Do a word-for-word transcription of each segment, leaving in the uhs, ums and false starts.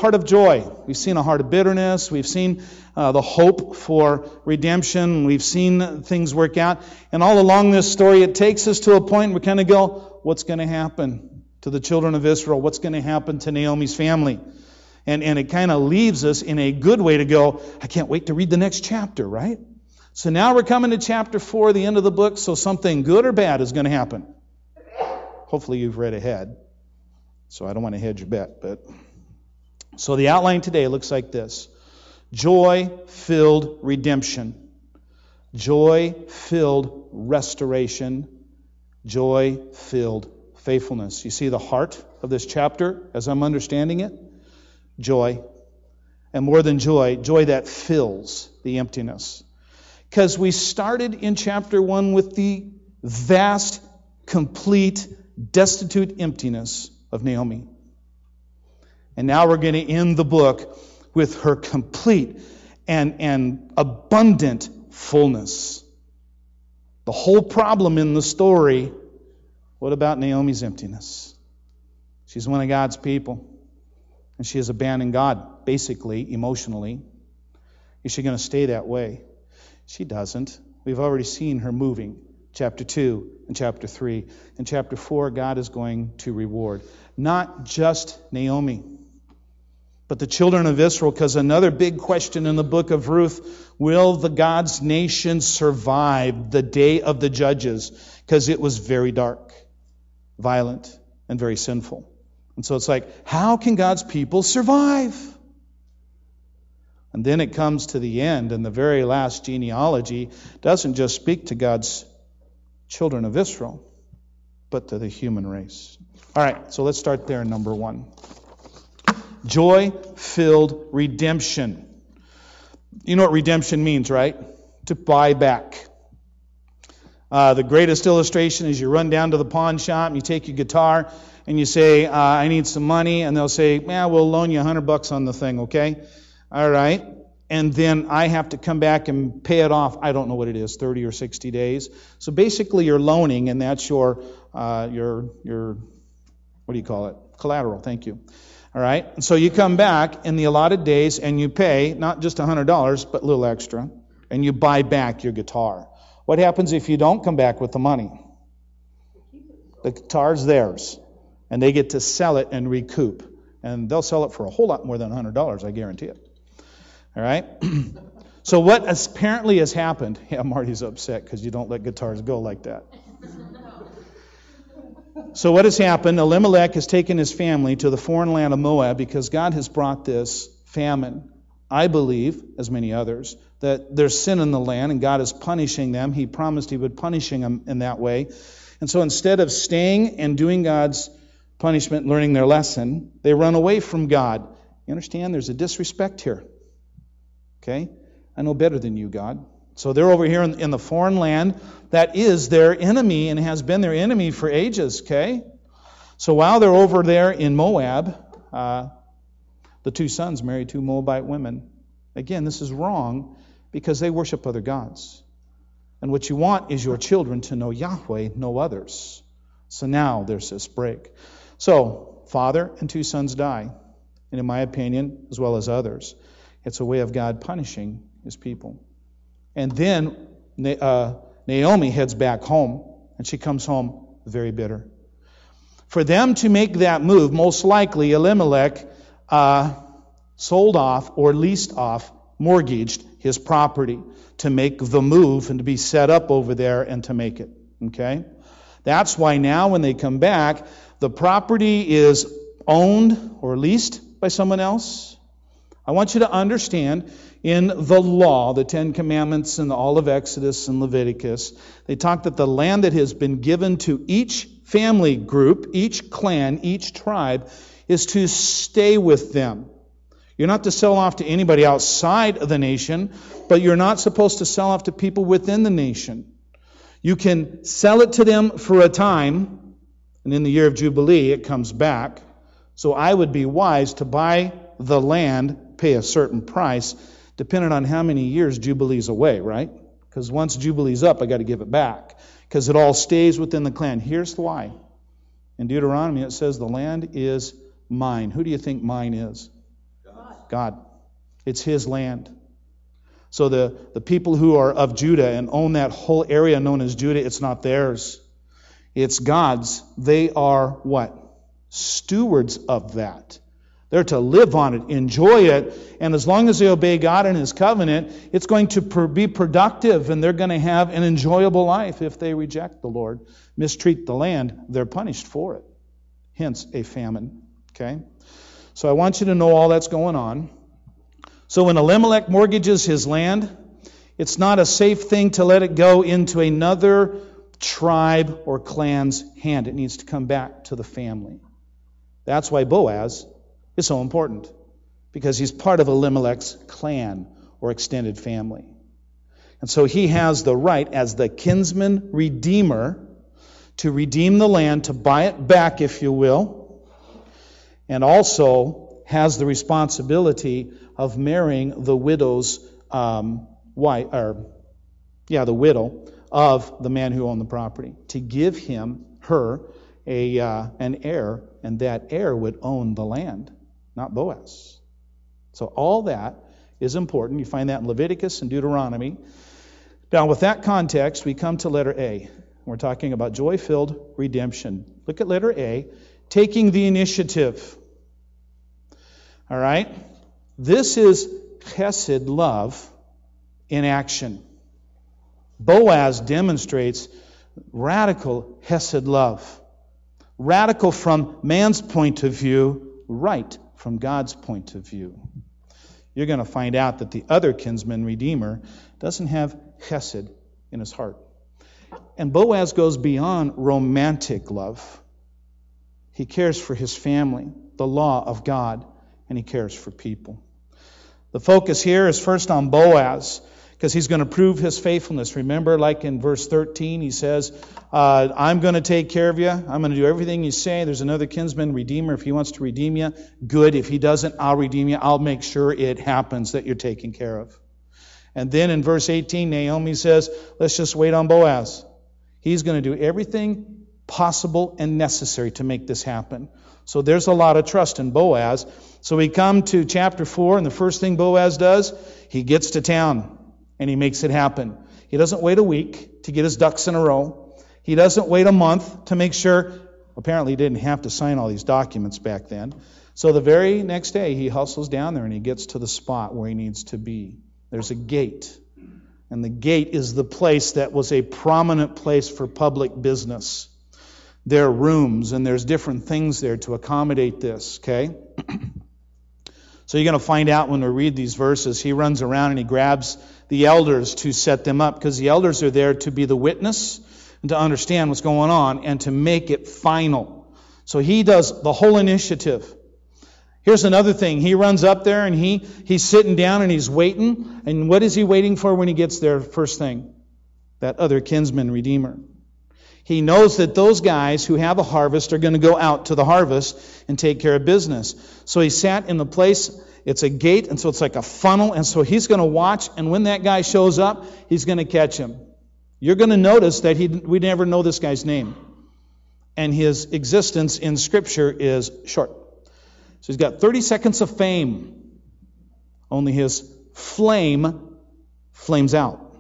heart of joy. We've seen a heart of bitterness. We've seen uh, the hope for redemption. We've seen things work out. And all along this story, it takes us to a point where we kind of go, what's going to happen to the children of Israel? What's going to happen to Naomi's family? And, and it kind of leaves us in a good way to go, I can't wait to read the next chapter, right? So now we're coming to chapter four, the end of the book, so something good or bad is going to happen. Hopefully you've read ahead, so I don't want to hedge your bet. But so the outline today looks like this. Joy-filled redemption. Joy-filled restoration. Joy-filled faithfulness. You see the heart of this chapter as I'm understanding it? Joy. And more than joy, joy that fills the emptiness. Because we started in chapter one with the vast, complete, destitute emptiness of Naomi. And now we're going to end the book with her complete and, and abundant fullness. The whole problem in the story, what about Naomi's emptiness? She's one of God's people. And she has abandoned God, basically, emotionally. Is she going to stay that way? She doesn't. We've already seen her moving. Chapter two and chapter three. In chapter four, God is going to reward not just Naomi, but the children of Israel, because another big question in the book of Ruth, will the God's nation survive the day of the judges? Because it was very dark, violent, and very sinful. And so it's like, how can God's people survive? And then it comes to the end, and the very last genealogy doesn't just speak to God's children of Israel, but to the human race. All right, so let's start there in number one. Joy-filled redemption. You know what redemption means, right? To buy back. Uh, the greatest illustration is you run down to the pawn shop, and you take your guitar, and you say, uh, I need some money, and they'll say, yeah, we'll loan you a hundred bucks on the thing, okay? All right. And then I have to come back and pay it off. I don't know what it is, thirty or sixty days. So basically you're loaning, and that's your, uh, your, your, what do you call it? Collateral, thank you. All right. And so you come back in the allotted days, and you pay not just a hundred dollars, but a little extra, and you buy back your guitar. What happens if you don't come back with the money? The guitar's theirs, and they get to sell it and recoup. And they'll sell it for a whole lot more than a hundred dollars, I guarantee it. All right? So what apparently has happened, yeah, Marty's upset because you don't let guitars go like that. So what has happened, Elimelech has taken his family to the foreign land of Moab because God has brought this famine. I believe, as many others, that there's sin in the land and God is punishing them. He promised He would punish them in that way. And so instead of staying and doing God's punishment, learning their lesson, they run away from God. You understand? There's a disrespect here. Okay? I know better than you, God. So they're over here in, in the foreign land that is their enemy and has been their enemy for ages, okay? So while they're over there in Moab, uh, the two sons marry two Moabite women. Again, this is wrong because they worship other gods. And what you want is your children to know Yahweh, no others. So now there's this break. So, father and two sons die. And in my opinion, as well as others, it's a way of God punishing His people. And then uh, Naomi heads back home, and she comes home very bitter. For them to make that move, most likely Elimelech uh, sold off or leased off, mortgaged his property to make the move and to be set up over there and to make it. Okay? That's why now when they come back, the property is owned or leased by someone else. I want you to understand, in the law, the Ten Commandments and all of Exodus and Leviticus, they talk that the land that has been given to each family group, each clan, each tribe, is to stay with them. You're not to sell off to anybody outside of the nation, but you're not supposed to sell off to people within the nation. You can sell it to them for a time, and in the year of Jubilee, it comes back. So I would be wise to buy the land, pay a certain price, depending on how many years Jubilee's away, right? Because once Jubilee's up, I got to give it back. Because it all stays within the clan. Here's why. In Deuteronomy, it says the land is mine. Who do you think mine is? God. It's His land. So the, the people who are of Judah and own that whole area known as Judah, it's not theirs. It's God's. They are what? Stewards of that. They're to live on it, enjoy it, and as long as they obey God and His covenant, it's going to per- be productive, and they're going to have an enjoyable life. If they reject the Lord, mistreat the land, they're punished for it. Hence, a famine. Okay? So I want you to know all that's going on. So when Elimelech mortgages his land, it's not a safe thing to let it go into another tribe or clan's hand. It needs to come back to the family. That's why Boaz is so important, because he's part of Elimelech's clan or extended family. And so he has the right as the kinsman redeemer to redeem the land, to buy it back, if you will, and also has the responsibility of marrying the widow's um, wife, or yeah, the widow of the man who owned the property, to give him, her, a uh, an heir, and that heir would own the land, not Boaz. So all that is important. You find that in Leviticus and Deuteronomy. Now, with that context, we come to letter A. We're talking about joy-filled redemption. Look at letter A, taking the initiative. All right? This is chesed love in action. Boaz demonstrates radical chesed love. Radical from man's point of view, right from God's point of view. You're going to find out that the other kinsman redeemer doesn't have chesed in his heart. And Boaz goes beyond romantic love. He cares for his family, the law of God, and he cares for people. The focus here is first on Boaz, because he's going to prove his faithfulness. Remember, like in verse thirteen, he says, uh, I'm going to take care of you. I'm going to do everything you say. There's another kinsman redeemer. If he wants to redeem you, good. If he doesn't, I'll redeem you. I'll make sure it happens that you're taken care of. And then in verse eighteen, Naomi says, let's just wait on Boaz. He's going to do everything possible and necessary to make this happen. So there's a lot of trust in Boaz. So we come to chapter four, and the first thing Boaz does, he gets to town, and he makes it happen. He doesn't wait a week to get his ducks in a row. He doesn't wait a month to make sure. Apparently he didn't have to sign all these documents back then. So the very next day, he hustles down there, and he gets to the spot where he needs to be. There's a gate. And the gate is the place that was a prominent place for public business. There are rooms, and there's different things there to accommodate this, okay? So you're going to find out when we read these verses, he runs around and he grabs the elders to set them up, because the elders are there to be the witness and to understand what's going on and to make it final. So he does the whole initiative. Here's another thing. He runs up there and he he's sitting down and he's waiting. And what is he waiting for when he gets there? First thing, that other kinsman redeemer. He knows that those guys who have a harvest are going to go out to the harvest and take care of business. So he sat in the place. It's a gate, and so it's like a funnel. And so he's going to watch, and when that guy shows up, he's going to catch him. You're going to notice that he we never know this guy's name. And his existence in Scripture is short. So he's got thirty seconds of fame. Only his flame flames out.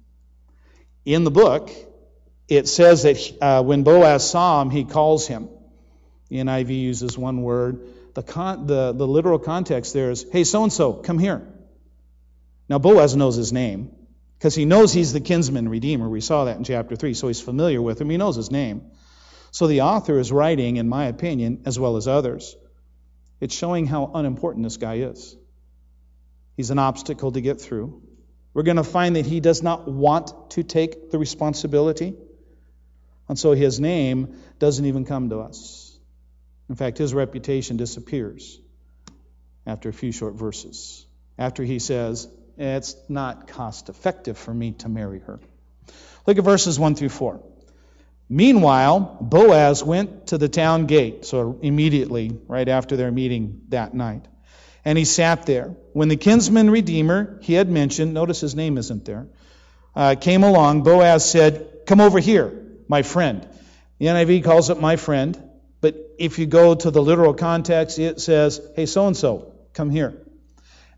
In the book, it says that uh, when Boaz saw him, he calls him. The N I V uses one word. The, con- the, the literal context there is, hey, so-and-so, come here. Now, Boaz knows his name because he knows he's the kinsman redeemer. We saw that in chapter three, so he's familiar with him. He knows his name. So the author is writing, in my opinion, as well as others, it's showing how unimportant this guy is. He's an obstacle to get through. We're going to find that he does not want to take the responsibility. And so his name doesn't even come to us. In fact, his reputation disappears after a few short verses. After he says, it's not cost effective for me to marry her. Look at verses one through four. Meanwhile, Boaz went to the town gate, so immediately, right after their meeting that night. And he sat there. When the kinsman redeemer he had mentioned, notice his name isn't there, uh, came along, Boaz said, come over here, my friend. The N I V calls it my friend, but if you go to the literal context, it says, hey, so-and-so, come here.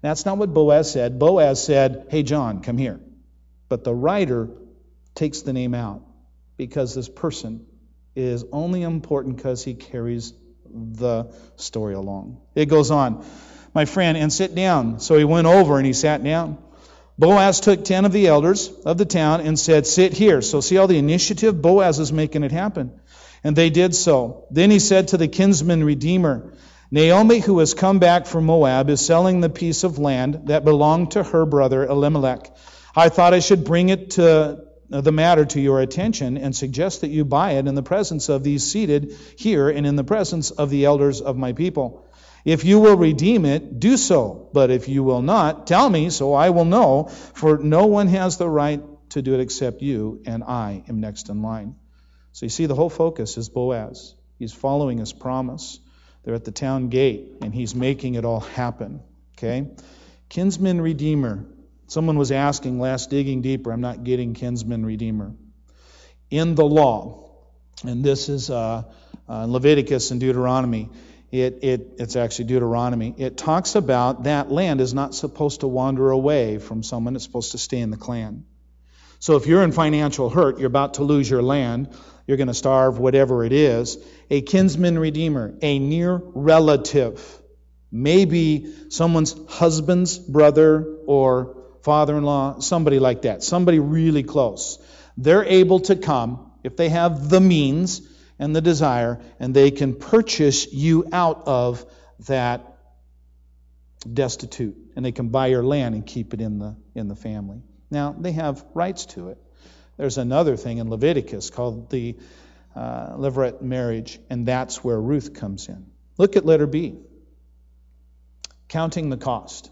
That's not what Boaz said. Boaz said, hey, John, come here. But the writer takes the name out because this person is only important because he carries the story along. It goes on. My friend, and sit down. So he went over and he sat down. Boaz took ten of the elders of the town and said, sit here. So see all the initiative? Boaz is making it happen. And they did so. Then he said to the kinsman redeemer, Naomi, who has come back from Moab, is selling the piece of land that belonged to her brother Elimelech. I thought I should bring it to the matter to your attention and suggest that you buy it in the presence of these seated here and in the presence of the elders of my people. If you will redeem it, do so. But if you will not, tell me, so I will know, for no one has the right to do it except you, and I am next in line. So you see, the whole focus is Boaz. He's following his promise. They're at the town gate, and he's making it all happen. Okay? Kinsman redeemer. Someone was asking last digging deeper. I'm not getting kinsman redeemer. In the law, and this is uh, uh, Leviticus and Deuteronomy. It, it, it's actually Deuteronomy. It talks about that land is not supposed to wander away from someone. It's supposed to stay in the clan. So if you're in financial hurt, you're about to lose your land, you're going to starve, whatever it is, a kinsman redeemer, a near relative, maybe someone's husband's brother or father-in-law, somebody like that, somebody really close. They're able to come, if they have the means and the desire, and they can purchase you out of that destitute, and they can buy your land and keep it in the in the family. Now, they have rights to it. There's another thing in Leviticus called the uh, Levirate marriage, and that's where Ruth comes in. Look at letter B. Counting the cost.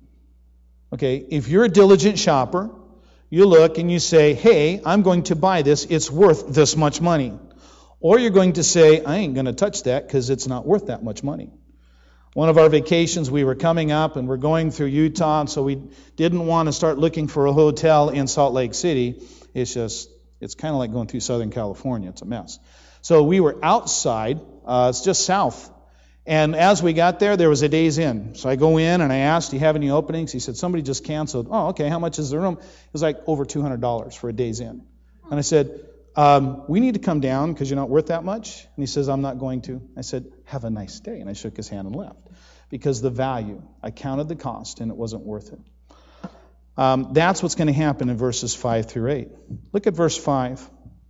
Okay, if you're a diligent shopper, you look and you say, hey, I'm going to buy this. It's worth this much money. Or you're going to say, I ain't going to touch that because it's not worth that much money. One of our vacations, we were coming up and we're going through Utah, and so we didn't want to start looking for a hotel in Salt Lake City. It's just, it's kind of like going through Southern California. It's a mess. So we were outside. Uh, it's just south. And as we got there, there was a Days Inn. So I go in and I asked, do you have any openings? He said, somebody just canceled. Oh, okay, how much is the room? It was like over two hundred dollars for a Days Inn. And I said, Um, we need to come down because you're not worth that much. And he says, I'm not going to. I said, have a nice day. And I shook his hand and left. Because the value, I counted the cost and it wasn't worth it. Um, that's what's going to happen in verses five through eight. Look at verse five.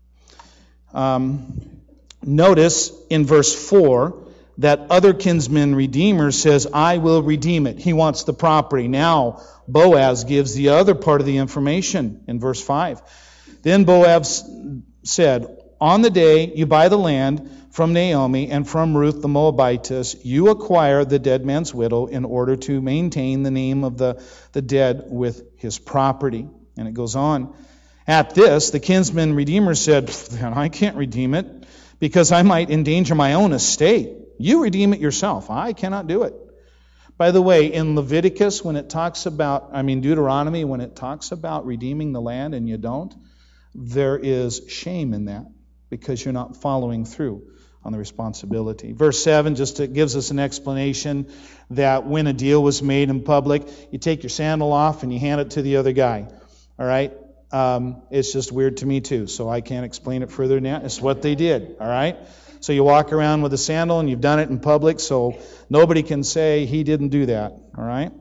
Um, notice in verse four that other kinsman redeemer says, I will redeem it. He wants the property. Now Boaz gives the other part of the information in verse five. Then Boaz said, on the day you buy the land from Naomi and from Ruth the Moabitess, you acquire the dead man's widow in order to maintain the name of the, the dead with his property. And it goes on. At this, the kinsman redeemer said, then I can't redeem it because I might endanger my own estate. You redeem it yourself. I cannot do it. By the way, in Leviticus, when it talks about, I mean Deuteronomy, when it talks about redeeming the land and you don't, there is shame in that because you're not following through on the responsibility. Verse seven just gives us an explanation that when a deal was made in public, you take your sandal off and you hand it to the other guy. All right? Um, it's just weird to me too, so I can't explain it further than that. It's what they did. All right? So you walk around with a sandal and you've done it in public, so nobody can say he didn't do that. All right?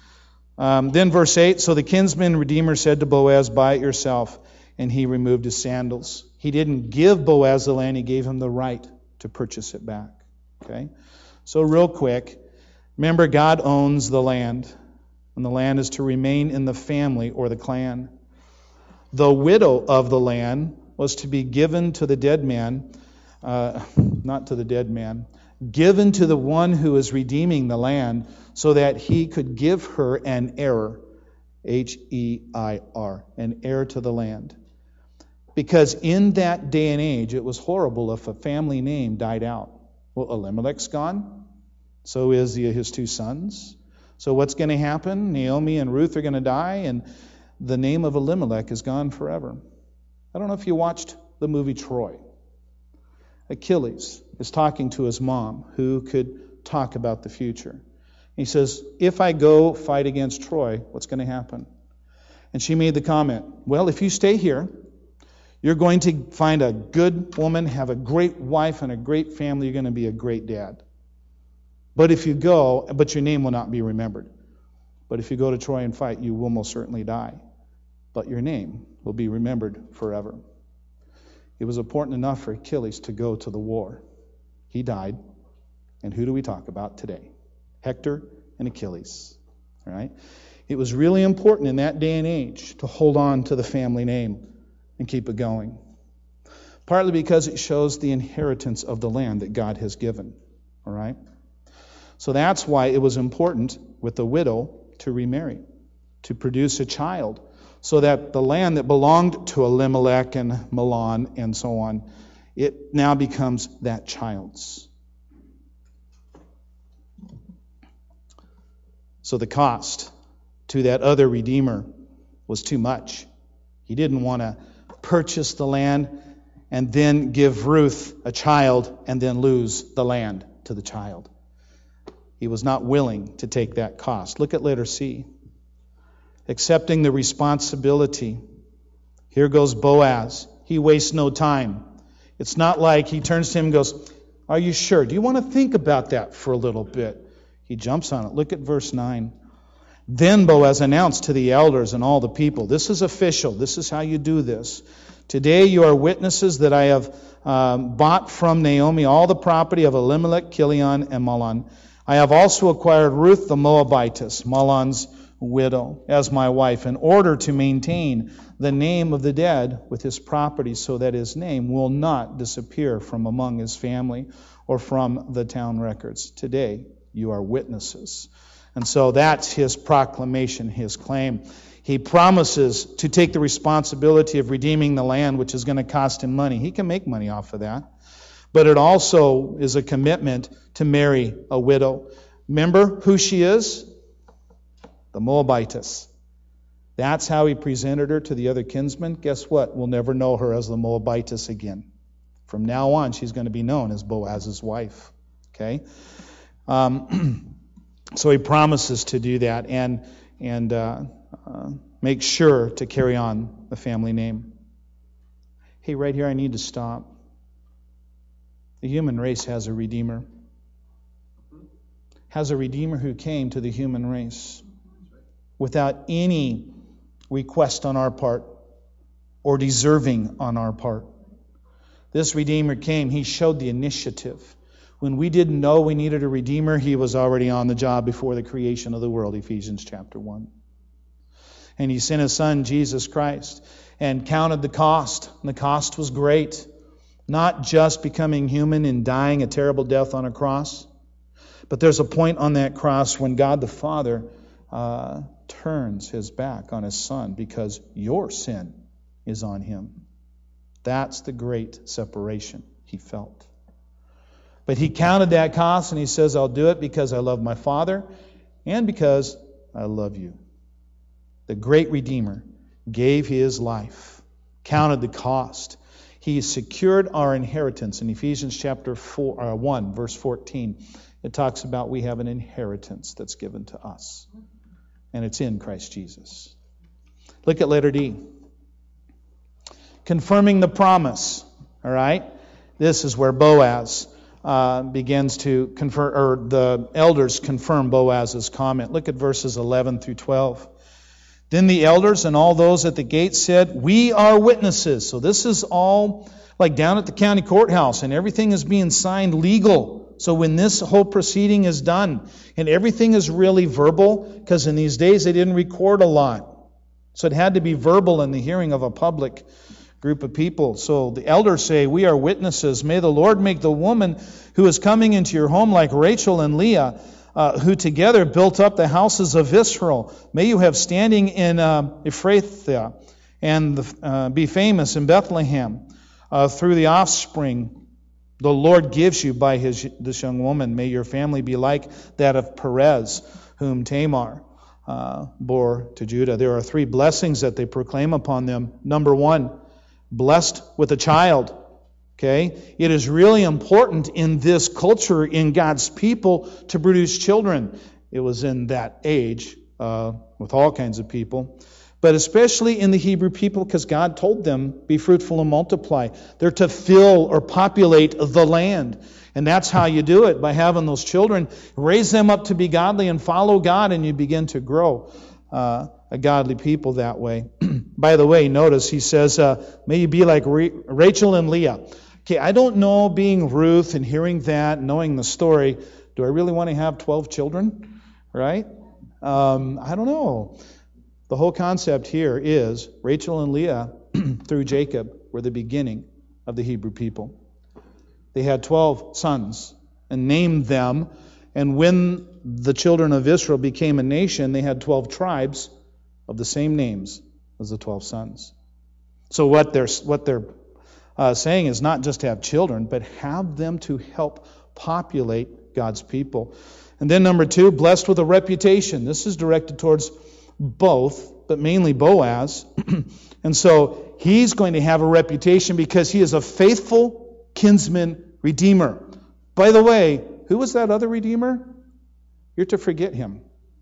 Um, then verse eight, so the kinsman redeemer said to Boaz, buy it yourself. And he removed his sandals. He didn't give Boaz the land. He gave him the right to purchase it back. Okay? So real quick, remember God owns the land. And the land is to remain in the family or the clan. The widow of the land was to be given to the dead man, uh, not to the dead man, given to the one who is redeeming the land so that he could give her an heir, H E I R, an heir to the land. Because in that day and age, it was horrible if a family name died out. Well, Elimelech's gone. So is the, his two sons. So what's going to happen? Naomi and Ruth are going to die, and the name of Elimelech is gone forever. I don't know if you watched the movie Troy. Achilles is talking to his mom, who could talk about the future. He says, if I go fight against Troy, what's going to happen? And she made the comment, well, if you stay here, you're going to find a good woman, have a great wife and a great family. You're going to be a great dad. But if you go, but your name will not be remembered. But if you go to Troy and fight, you will most certainly die. But your name will be remembered forever. It was important enough for Achilles to go to the war. He died. And who do we talk about today? Hector and Achilles. All right? It was really important in that day and age to hold on to the family name and keep it going. Partly because it shows the inheritance of the land that God has given. All right? So that's why it was important with the widow to remarry, to produce a child, so that the land that belonged to Elimelech and Mahlon and so on, it now becomes that child's. So the cost to that other redeemer was too much. He didn't want to purchase the land and then give Ruth a child and then lose the land to the child. He was not willing to take that cost. Look at letter C. Accepting the responsibility. Here goes Boaz. He wastes no time. It's not like he turns to him and goes, are you sure? Do you want to think about that for a little bit? He jumps on it. Look at verse nine. Then Boaz announced to the elders and all the people, this is official. This is how you do this. Today you are witnesses that I have um, bought from Naomi all the property of Elimelech, Chilion, and Mahlon. I have also acquired Ruth the Moabitess, Mahlon's widow, as my wife, in order to maintain the name of the dead with his property, so that his name will not disappear from among his family or from the town records. Today you are witnesses. And so that's his proclamation, his claim. He promises to take the responsibility of redeeming the land, which is going to cost him money. He can make money off of that. But it also is a commitment to marry a widow. Remember who she is? The Moabitess. That's how he presented her to the other kinsmen. Guess what? We'll never know her as the Moabitess again. From now on, she's going to be known as Boaz's wife. Okay? Um, so he promises to do that and, and uh, uh, make sure to carry on the family name. Hey, right here I need to stop. The human race has a Redeemer. Has a Redeemer who came to the human race without any request on our part or deserving on our part. This Redeemer came. He showed the initiative. When we didn't know we needed a Redeemer, He was already on the job before the creation of the world, Ephesians chapter one. And He sent His Son, Jesus Christ, and counted the cost. And the cost was great. Not just becoming human and dying a terrible death on a cross, but there's a point on that cross when God the Father uh, turns His back on His Son because your sin is on Him. That's the great separation He felt. But He counted that cost and He says, I'll do it because I love my Father and because I love you. The great Redeemer gave His life, counted the cost. He secured our inheritance. In Ephesians chapter four, uh, one, verse fourteen, it talks about we have an inheritance that's given to us. And it's in Christ Jesus. Look at letter D. Confirming the promise. All right? This is where Boaz uh, begins to confirm, or the elders confirm Boaz's comment. Look at verses eleven through twelve. Then the elders and all those at the gate said, we are witnesses. So this is all like down at the county courthouse, and everything is being signed legal. So when this whole proceeding is done, and everything is really verbal, because in these days they didn't record a lot. So it had to be verbal in the hearing of a public group of people. So the elders say, we are witnesses. May the Lord make the woman who is coming into your home like Rachel and Leah, Uh, who together built up the houses of Israel. May you have standing in uh, Ephrathah and the, uh, be famous in Bethlehem uh, through the offspring the Lord gives you by his, this young woman. May your family be like that of Perez, whom Tamar uh, bore to Judah. There are three blessings that they proclaim upon them. Number one, blessed with a child. Okay, it is really important in this culture, in God's people, to produce children. It was in that age uh, with all kinds of people. But especially in the Hebrew people, because God told them, be fruitful and multiply. They're to fill or populate the land. And that's how you do it, by having those children. Raise them up to be godly and follow God, and you begin to grow uh, a godly people that way. By the way, notice he says, uh, may you be like Rachel and Leah. Okay, I don't know, being Ruth and hearing that, knowing the story, do I really want to have twelve children? Right? Um, I don't know. The whole concept here is Rachel and Leah, through Jacob, were the beginning of the Hebrew people. They had twelve sons and named them. And when the children of Israel became a nation, they had twelve tribes of the same names as the twelve sons. So what they're, what they're uh, saying is not just to have children, but have them to help populate God's people. And then number two, blessed with a reputation. This is directed towards both, but mainly Boaz. And so he's going to have a reputation because he is a faithful kinsman redeemer. By the way, who was that other redeemer? You're to forget him.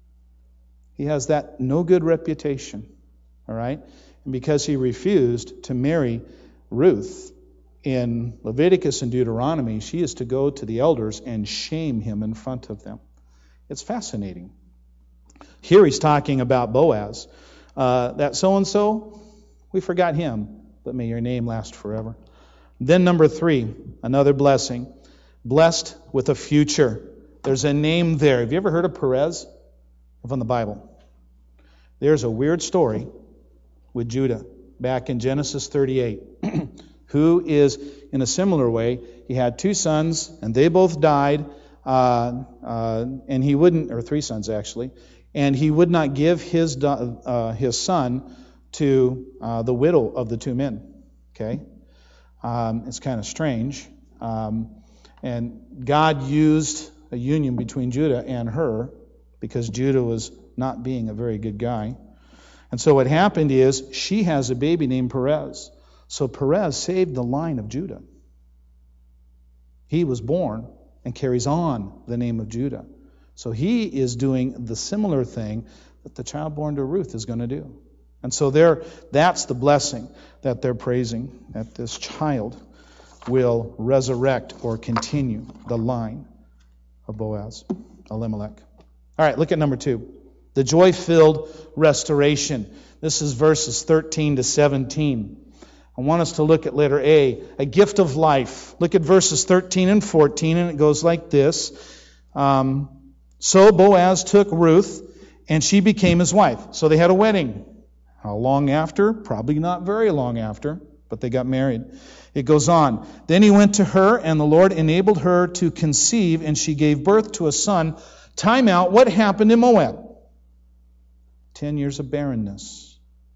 He has that no good reputation. All right? And because he refused to marry Ruth in Leviticus and Deuteronomy, she is to go to the elders and shame him in front of them. It's fascinating. Here he's talking about Boaz. Uh, that so-and-so, we forgot him, but may your name last forever. Then number three, another blessing. Blessed with a future. There's a name there. Have you ever heard of Perez? From the Bible. There's a weird story with Judah back in Genesis thirty-eight. Who is, in a similar way, he had two sons, and they both died, uh, uh, and he wouldn't, or three sons actually, and he would not give his uh, his son to uh, the widow of the two men. Okay, um, it's kind of strange, um, and God used a union between Judah and her because Judah was not being a very good guy, and so what happened is she has a baby named Perez. So Perez saved the line of Judah. He was born and carries on the name of Judah. So he is doing the similar thing that the child born to Ruth is going to do. And so there, that's the blessing that they're praising, that this child will resurrect or continue the line of Boaz, Elimelech. All right, look at number two. The joy-filled restoration. This is verses thirteen to seventeen. I want us to look at letter A, a gift of life. Look at verses thirteen and fourteen, and it goes like this. Um, so Boaz took Ruth, and she became his wife. So they had a wedding. How long after? Probably not very long after, but they got married. It goes on. Then he went to her, and the Lord enabled her to conceive, and she gave birth to a son. Time out. What happened in Moab? Ten years of barrenness.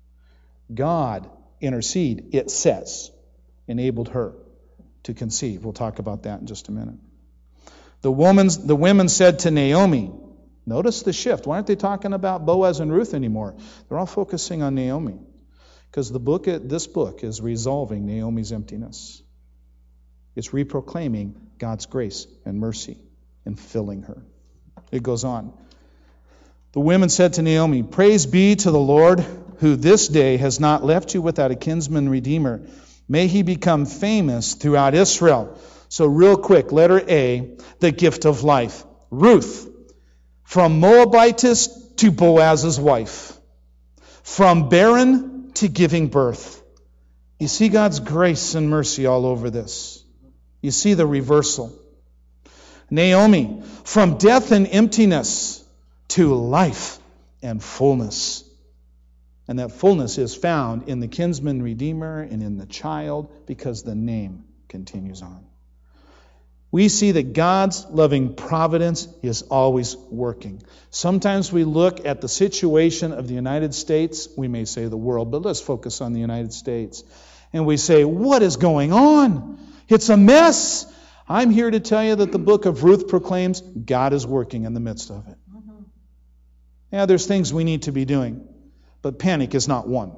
God intercede, it says, enabled her to conceive. We'll talk about that in just a minute. The woman's, the women said to Naomi, notice the shift. Why aren't they talking about Boaz and Ruth anymore? They're all focusing on Naomi. Because the book, this book is resolving Naomi's emptiness. It's reproclaiming God's grace and mercy and filling her. It goes on. The women said to Naomi, praise be to the Lord, who this day has not left you without a kinsman redeemer. May he become famous throughout Israel. So real quick, letter A, the gift of life. Ruth, from Moabitess to Boaz's wife. From barren to giving birth. You see God's grace and mercy all over this. You see the reversal. Naomi, from death and emptiness to life and fullness. And that fullness is found in the kinsman redeemer and in the child because the name continues on. We see that God's loving providence is always working. Sometimes we look at the situation of the United States, we may say the world, but let's focus on the United States. And we say, what is going on? It's a mess. I'm here to tell you that the book of Ruth proclaims God is working in the midst of it. Yeah, there's things we need to be doing. But panic is not one.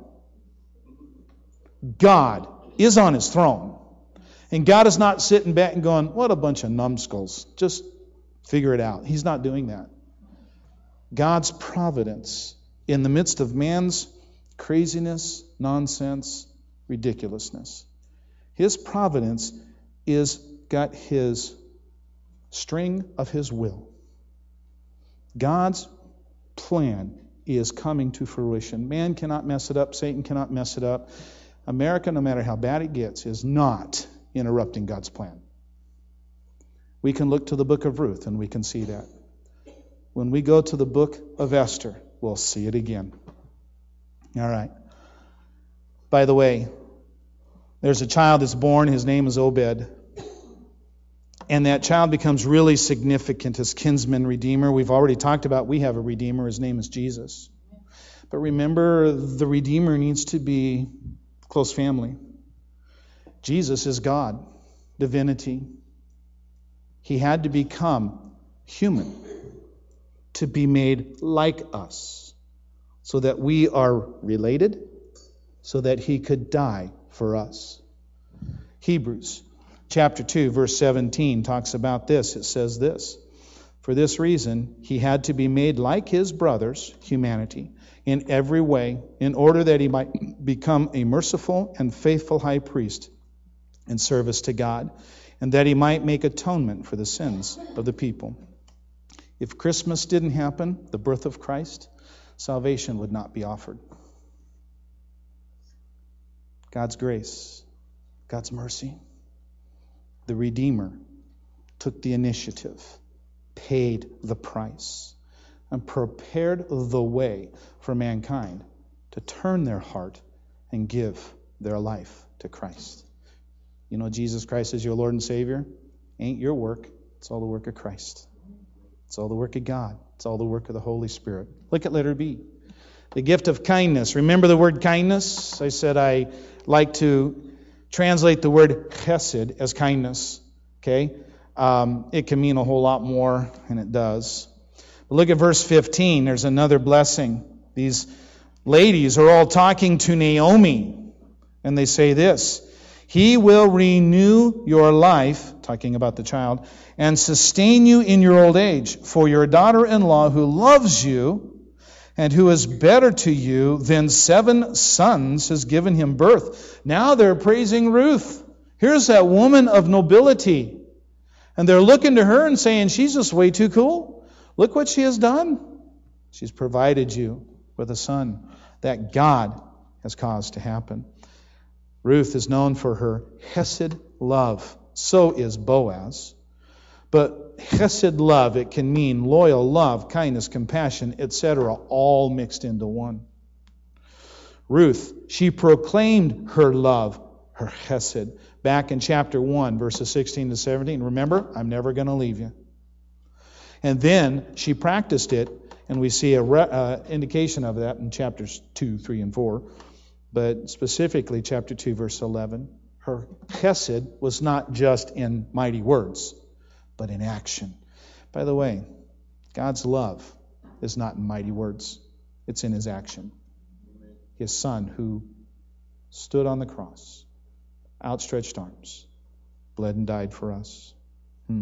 God is on his throne. And God is not sitting back and going, what a bunch of numbskulls. Just figure it out. He's not doing that. God's providence in the midst of man's craziness, nonsense, ridiculousness. His providence is got his string of his will. God's plan is coming to fruition. Man cannot mess it up. Satan cannot mess it up. America, no matter how bad it gets, is not interrupting God's plan. We can look to the book of Ruth and we can see that. When we go to the book of Esther, we'll see it again. All right. By the way, there's a child that's born. His name is Obed. And that child becomes really significant as kinsman redeemer. We've already talked about we have a redeemer. His name is Jesus. But remember, the redeemer needs to be close family. Jesus is God, divinity. He had to become human to be made like us so that we are related, so that he could die for us. Hebrews chapter two, verse seventeen talks about this. It says this, "For this reason, he had to be made like his brothers, humanity, in every way, in order that he might become a merciful and faithful high priest in service to God, and that he might make atonement for the sins of the people." If Christmas didn't happen, the birth of Christ, salvation would not be offered. God's grace, God's mercy. The Redeemer took the initiative, paid the price, and prepared the way for mankind to turn their heart and give their life to Christ. You know, Jesus Christ is your Lord and Savior. Ain't your work. It's all the work of Christ. It's all the work of God. It's all the work of the Holy Spirit. Look at letter B. The gift of kindness. Remember the word kindness? I said I like to translate the word chesed as kindness. Okay? Um, it can mean a whole lot more, and it does. But look at verse fifteen. There's another blessing. These ladies are all talking to Naomi, and they say this, "He will renew your life," talking about the child, "and sustain you in your old age. For your daughter-in-law who loves you and who is better to you than seven sons has given him birth." Now they're praising Ruth. Here's that woman of nobility. And they're looking to her and saying, she's just way too cool. Look what she has done. She's provided you with a son that God has caused to happen. Ruth is known for her chesed love. So is Boaz. But chesed love, it can mean loyal love, kindness, compassion, et cetera, all mixed into one. Ruth, she proclaimed her love, her chesed, back in chapter one, verses sixteen to seventeen. Remember, I'm never going to leave you. And then she practiced it, and we see a re- uh, indication of that in chapters two, three, and four. But specifically, chapter two, verse eleven. Her chesed was not just in mighty words, but in action. By the way, God's love is not in mighty words. It's in his action. His son who stood on the cross, outstretched arms, bled and died for us. Hmm.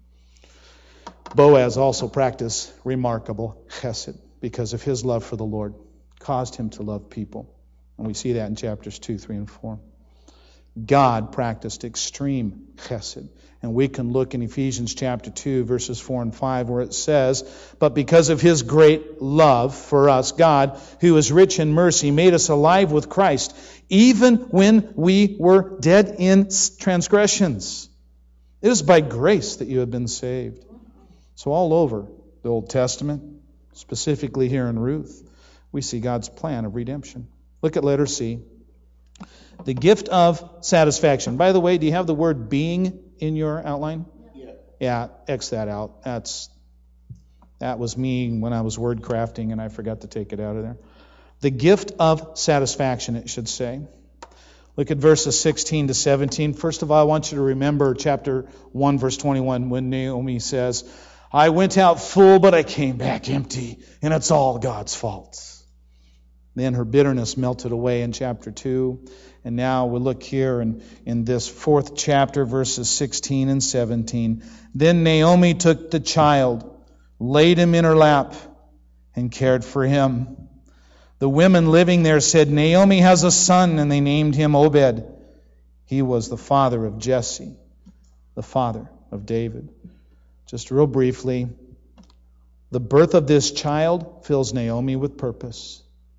Boaz also practiced remarkable chesed because of his love for the Lord, caused him to love people. And we see that in chapters two, three, and four. God practiced extreme chesed. And we can look in Ephesians chapter two, verses four and five, where it says, "But because of his great love for us, God, who is rich in mercy, made us alive with Christ, even when we were dead in transgressions. It is by grace that you have been saved." So all over the Old Testament, specifically here in Ruth, we see God's plan of redemption. Look at letter C. The gift of satisfaction. By the way, do you have the word being in your outline? Yeah. Yeah, X that out. That's that was me when I was word crafting and I forgot to take it out of there. The gift of satisfaction, it should say. Look at verses sixteen to seventeen. First of all, I want you to remember chapter one, verse twenty-one, when Naomi says, "I went out full, but I came back empty, and it's all God's fault." Then her bitterness melted away in chapter two. And now we look here in, in this fourth chapter, verses sixteen and seventeen. "Then Naomi took the child, laid him in her lap, and cared for him. The women living there said, Naomi has a son, and they named him Obed. He was the father of Jesse, the father of David. Just real briefly, the birth of this child fills Naomi with purpose.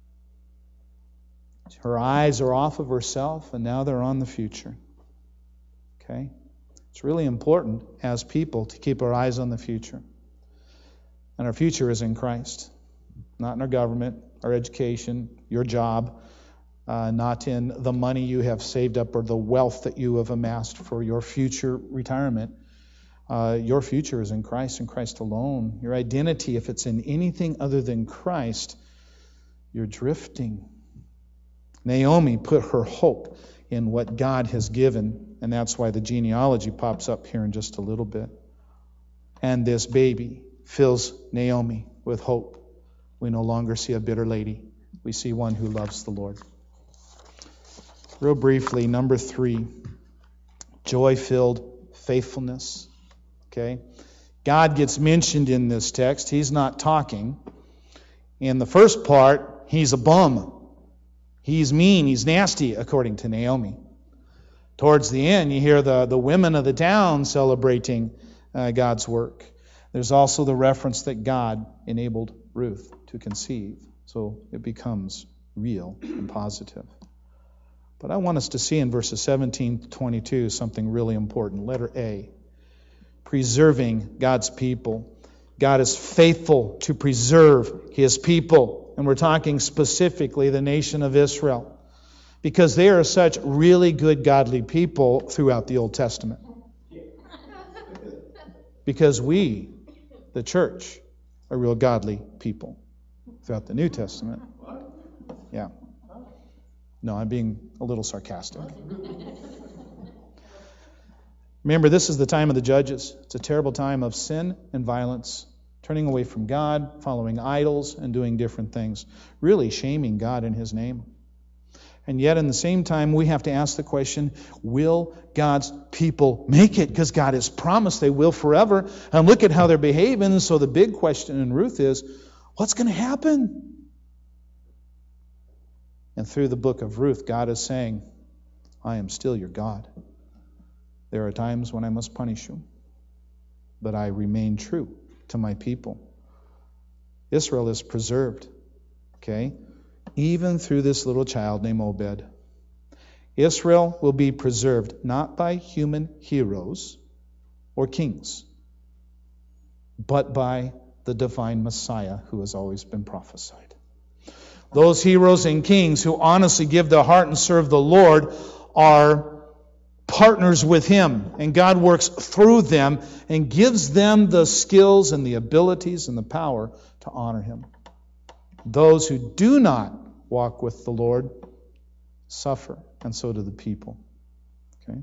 Her eyes are off of herself, and now they're on the future. Okay? It's really important as people to keep our eyes on the future. And our future is in Christ, not in our government, our education, your job, uh, not in the money you have saved up or the wealth that you have amassed for your future retirement. Uh, your future is in Christ and Christ alone. Your identity, if it's in anything other than Christ, you're drifting. Naomi put her hope in what God has given, and that's why the genealogy pops up here in just a little bit. And this baby fills Naomi with hope. We no longer see a bitter lady. We see one who loves the Lord. Real briefly, number three, joy-filled faithfulness. Okay? God gets mentioned in this text. He's not talking. In the first part, he's a bum. He's mean, he's nasty, according to Naomi. Towards the end, you hear the, the women of the town celebrating uh, God's work. There's also the reference that God enabled Ruth to conceive. So it becomes real and positive. But I want us to see in verses seventeen to twenty-two something really important. Letter A, preserving God's people. God is faithful to preserve his people. And we're talking specifically the nation of Israel, because they are such really good, godly people throughout the Old Testament. Because we, the church, are real godly people throughout the New Testament. Yeah. No, I'm being a little sarcastic. Remember, this is the time of the judges. It's a terrible time of sin and violence. Turning away from God, following idols, and doing different things. Really shaming God in his name. And yet, in the same time, we have to ask the question, will God's people make it? Because God has promised they will forever. And look at how they're behaving. So the big question in Ruth is, what's going to happen? And through the book of Ruth, God is saying, I am still your God. There are times when I must punish you, but I remain true to my people. Israel is preserved, okay? Even through this little child named Obed. Israel will be preserved not by human heroes or kings, but by the divine Messiah who has always been prophesied. Those heroes and kings who honestly give their heart and serve the Lord are partners with him, and God works through them and gives them the skills and the abilities and the power to honor him. Those who do not walk with the Lord suffer, and so do the people. Okay?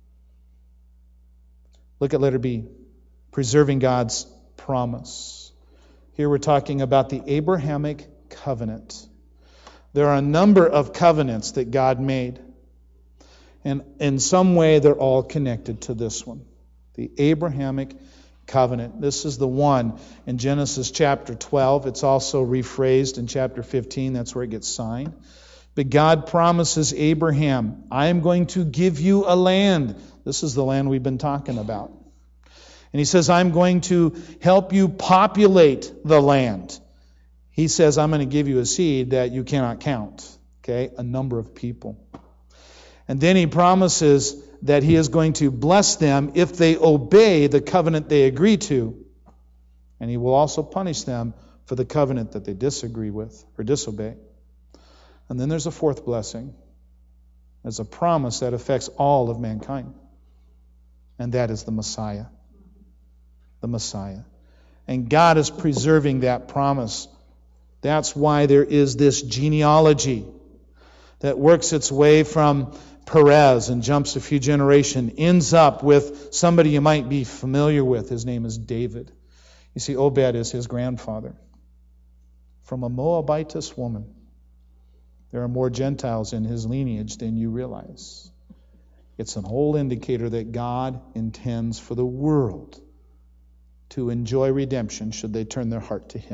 Look at letter B, preserving God's promise. Here we're talking about the Abrahamic covenant. There are a number of covenants that God made. And in some way, they're all connected to this one, the Abrahamic covenant. This is the one in Genesis chapter twelve. It's also rephrased in chapter fifteen. That's where it gets signed. But God promises Abraham, I am going to give you a land. This is the land we've been talking about. And he says, I'm going to help you populate the land. He says, I'm going to give you a seed that you cannot count. Okay, a number of people. And then he promises that he is going to bless them if they obey the covenant they agree to. And he will also punish them for the covenant that they disagree with or disobey. And then there's a fourth blessing. There's a promise that affects all of mankind. And that is the Messiah. The Messiah. And God is preserving that promise. That's why there is this genealogy that works its way from Perez and jumps a few generations, ends up with somebody you might be familiar with. His name is David. You see, Obed is his grandfather. From a Moabitess woman. There are more Gentiles in his lineage than you realize. It's an whole indicator that God intends for the world to enjoy redemption should they turn their heart to him.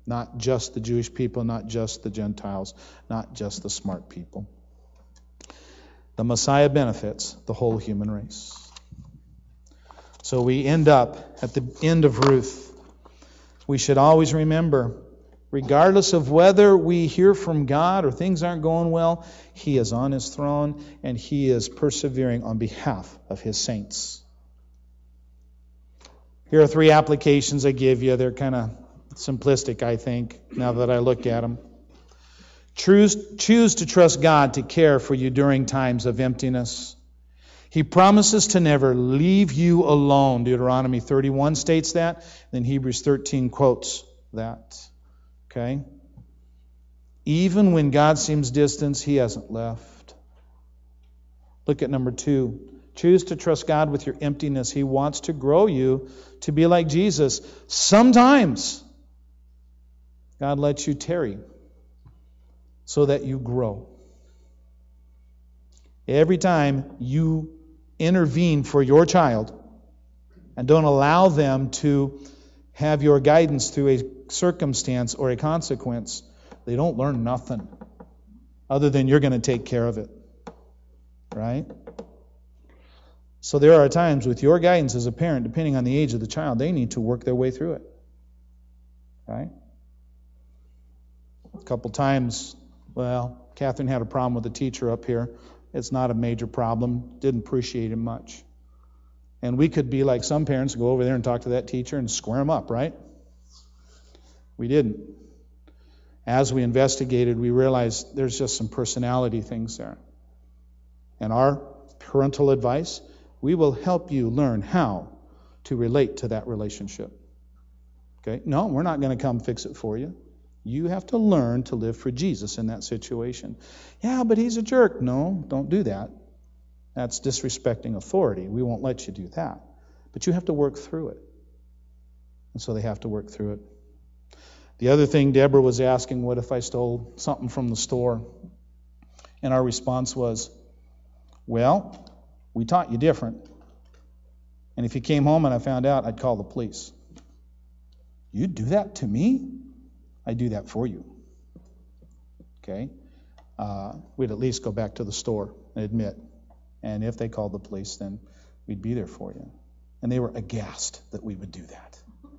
Not just the Jewish people, not just the Gentiles, not just the smart people. The Messiah benefits the whole human race. So we end up at the end of Ruth. We should always remember, regardless of whether we hear from God or things aren't going well, He is on His throne and He is persevering on behalf of His saints. Here are three applications I give you. They're kind of simplistic, I think, now that I look at them. Choose, choose to trust God to care for you during times of emptiness. He promises to never leave you alone. Deuteronomy thirty-one states that. Then Hebrews thirteen quotes that. Okay? Even when God seems distant, He hasn't left. Look at number two. Choose to trust God with your emptiness. He wants to grow you to be like Jesus. Sometimes God lets you tarry so that you grow. Every time you intervene for your child and don't allow them to have your guidance through a circumstance or a consequence, they don't learn nothing other than you're going to take care of it. Right? So there are times with your guidance as a parent, depending on the age of the child, they need to work their way through it. Right? A couple times, well, Catherine had a problem with a teacher up here. It's not a major problem. Didn't appreciate him much. And we could be like some parents, go over there and talk to that teacher and square him up, right? We didn't. As we investigated, we realized there's just some personality things there. And our parental advice, we will help you learn how to relate to that relationship. Okay? No, we're not going to come fix it for you. You have to learn to live for Jesus in that situation. Yeah, but he's a jerk. No, don't do that. That's disrespecting authority. We won't let you do that. But you have to work through it. And so they have to work through it. The other thing, Deborah was asking, what if I stole something from the store? And our response was, well, we taught you different. And if you came home and I found out, I'd call the police. You'd do that to me? I'd do that for you. Okay? Uh, we'd at least go back to the store and admit. And if they called the police, then we'd be there for you. And they were aghast that we would do that.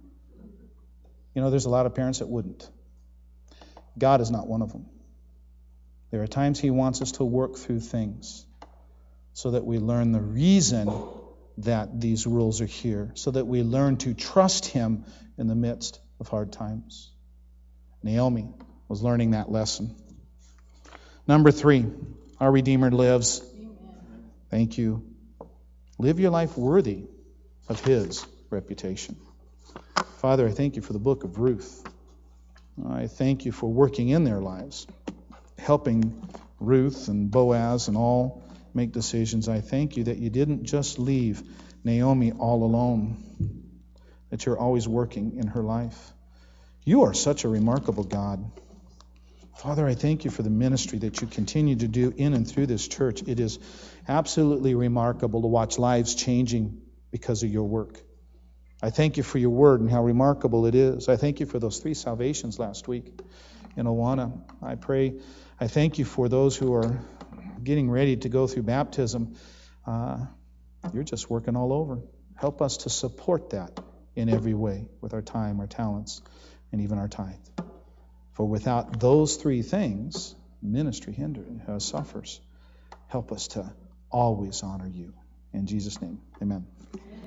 You know, there's a lot of parents that wouldn't. God is not one of them. There are times He wants us to work through things so that we learn the reason that these rules are here, so that we learn to trust Him in the midst of hard times. Naomi was learning that lesson. Number three, our Redeemer lives. Amen. Thank you. Live your life worthy of His reputation. Father, I thank you for the book of Ruth. I thank you for working in their lives, helping Ruth and Boaz and all make decisions. I thank you that you didn't just leave Naomi all alone, that you're always working in her life. You are such a remarkable God. Father, I thank you for the ministry that you continue to do in and through this church. It is absolutely remarkable to watch lives changing because of your work. I thank you for your word and how remarkable it is. I thank you for those three salvations last week in Awana. I pray, I thank you for those who are getting ready to go through baptism. Uh, you're just working all over. Help us to support that in every way with our time, our talents, and even our tithe. For without those three things, ministry hinders, uh, suffers. Help us to always honor you. In Jesus' name, amen.